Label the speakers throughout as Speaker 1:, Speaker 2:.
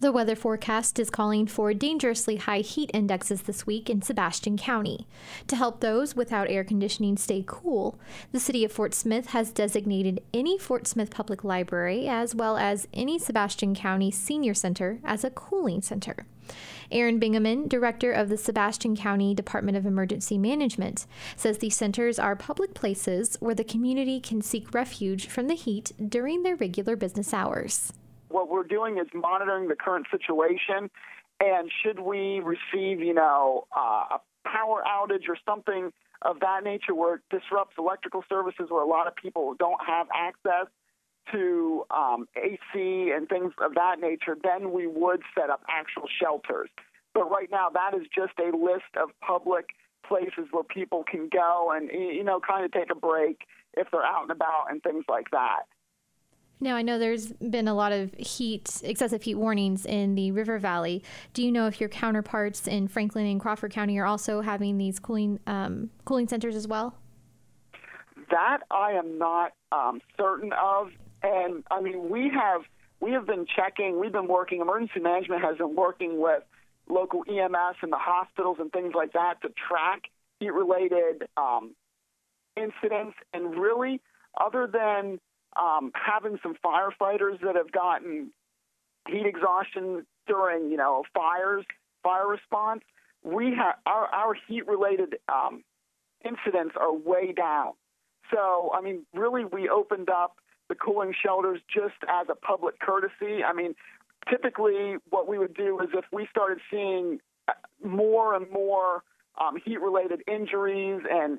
Speaker 1: The weather forecast is calling for dangerously high heat indexes this week in Sebastian County. To help those without air conditioning stay cool, the city of Fort Smith has designated any Fort Smith Public Library as well as any Sebastian County Senior Center as a cooling center. Aaron Bingaman, director of the Sebastian County Department of Emergency Management, says these centers are public places where the community can seek refuge from the heat during their regular business hours.
Speaker 2: What we're doing is monitoring the current situation, and should we receive, a power outage or something of that nature where it disrupts electrical services where a lot of people don't have access to AC and things of that nature, then we would set up actual shelters. But right now, that is just a list of public places where people can go and, kind of take a break if they're out and about and things like that.
Speaker 1: Now, I know there's been a lot of excessive heat warnings in the River Valley. Do you know if your counterparts in Franklin and Crawford County are also having these cooling centers as well?
Speaker 2: That I am not certain of. And, we have been checking. We've been working. Emergency management has been working with local EMS and the hospitals and things like that to track heat-related incidents. And really, other than having some firefighters that have gotten heat exhaustion during, fire response, we have our heat-related incidents are way down. So, really, we opened up the cooling shelters just as a public courtesy. Typically, what we would do is if we started seeing more and more heat-related injuries and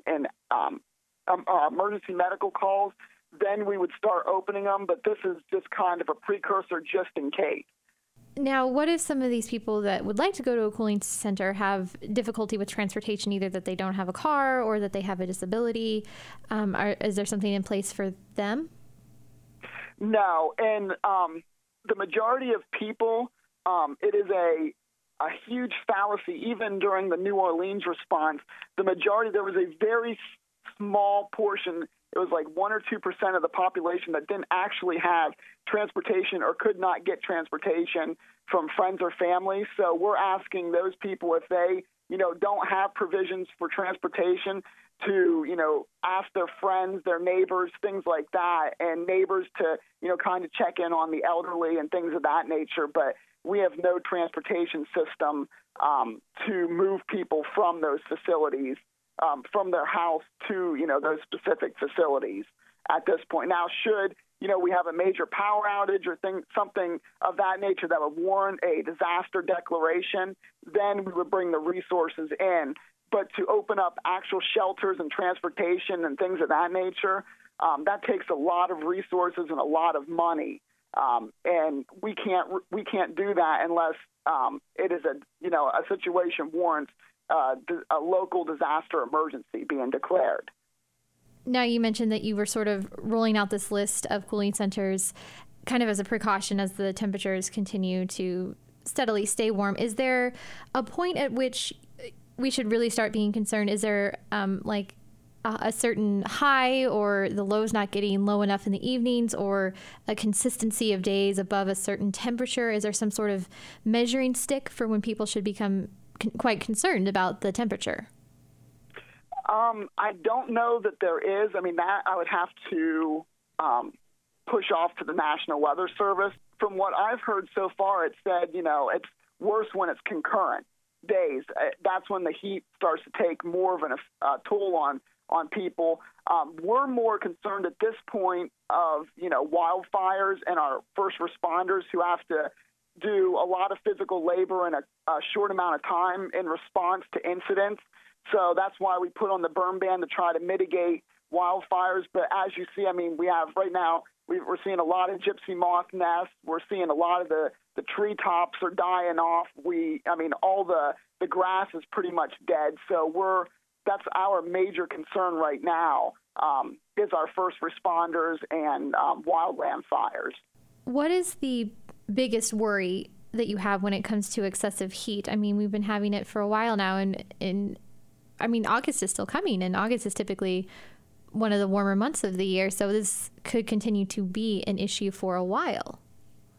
Speaker 2: emergency medical calls, then we would start opening them, but this is just kind of a precursor just in case.
Speaker 1: Now, what if some of these people that would like to go to a cooling center have difficulty with transportation, either that they don't have a car or that they have a disability? Is there something in place for them?
Speaker 2: No, and the majority of people, it is a huge fallacy. Even during the New Orleans response, there was a very small portion. It was like 1 or 2% of the population that didn't actually have transportation or could not get transportation from friends or family. So we're asking those people if they, don't have provisions for transportation to, ask their friends, their neighbors, things like that, and neighbors to, kind of check in on the elderly and things of that nature. But we have no transportation system to move people from those facilities. From their house to, those specific facilities at this point. Now, should, we have a major power outage or something of that nature that would warrant a disaster declaration, then we would bring the resources in. But to open up actual shelters and transportation and things of that nature, that takes a lot of resources and a lot of money. And we can't do that unless it is a situation warrants a local disaster emergency being declared.
Speaker 1: Now, you mentioned that you were sort of rolling out this list of cooling centers kind of as a precaution as the temperatures continue to steadily stay warm. Is there a point at which we should really start being concerned? Is there a certain high, or the low's not getting low enough in the evenings, or a consistency of days above a certain temperature? Is there some sort of measuring stick for when people should become quite concerned about the temperature?
Speaker 2: I don't know that there is. That I would have to push off to the National Weather Service. From what I've heard so far, it said, it's worse when it's concurrent days. That's when the heat starts to take more of a toll on people. We're more concerned at this point of, wildfires and our first responders who have to do a lot of physical labor in a short amount of time in response to incidents. So that's why we put on the burn ban to try to mitigate wildfires. But as you see, we have right now, we're seeing a lot of gypsy moth nests. We're seeing a lot of the treetops are dying off. All the grass is pretty much dead. So that's our major concern right now is our first responders and wildland fires.
Speaker 1: What is the biggest worry that you have when it comes to excessive heat? We've been having it for a while now, and August is still coming, and August is typically one of the warmer months of the year, so this could continue to be an issue for a while.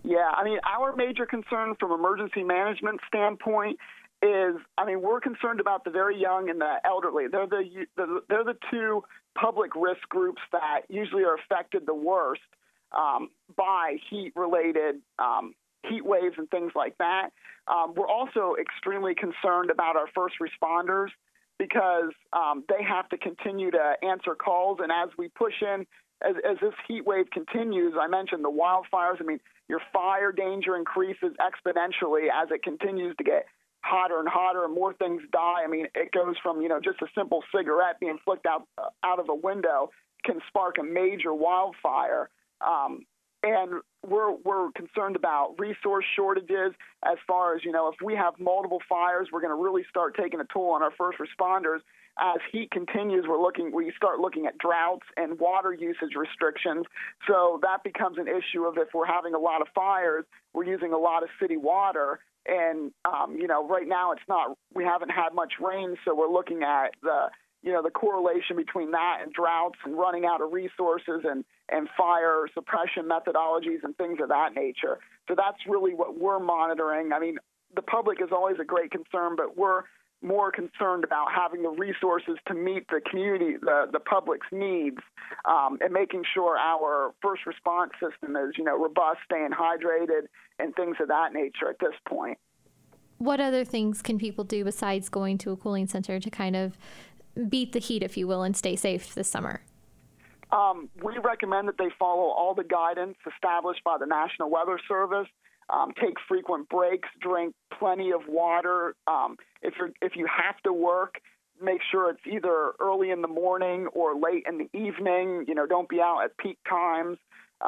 Speaker 2: Yeah, I mean, our major concern from emergency management standpoint is, I mean, we're concerned about the very young and the elderly. They're the two public risk groups that usually are affected the worst by heat-related heat waves and things like that. We're also extremely concerned about our first responders because they have to continue to answer calls. And as we push in, as this heat wave continues, I mentioned the wildfires. I mean, your fire danger increases exponentially as it continues to get hotter and hotter and more things die. I mean, it goes from, just a simple cigarette being flicked out of a window can spark a major wildfire. And we're concerned about resource shortages as far as, if we have multiple fires, we're going to really start taking a toll on our first responders. As heat continues, we start looking at droughts and water usage restrictions. So that becomes an issue of if we're having a lot of fires, we're using a lot of city water. And, right now we haven't had much rain. So we're looking at the correlation between that and droughts and running out of resources and fire suppression methodologies and things of that nature. So that's really what we're monitoring. I mean, the public is always a great concern, but we're more concerned about having the resources to meet the community, the public's needs, and making sure our first response system is, robust, staying hydrated, and things of that nature at this point.
Speaker 1: What other things can people do besides going to a cooling center to kind of beat the heat, if you will, and stay safe this summer?
Speaker 2: We recommend that they follow all the guidance established by the National Weather Service. Take frequent breaks, drink plenty of water. If you have to work, make sure it's either early in the morning or late in the evening. Don't be out at peak times.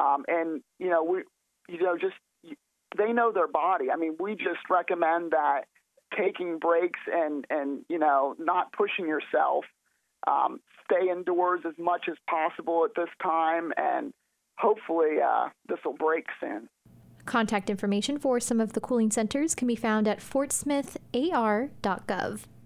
Speaker 2: They know their body. I mean, we just recommend that taking breaks and not pushing yourself. Stay indoors as much as possible at this time, and hopefully this will break soon.
Speaker 1: Contact information for some of the cooling centers can be found at fortsmithar.gov.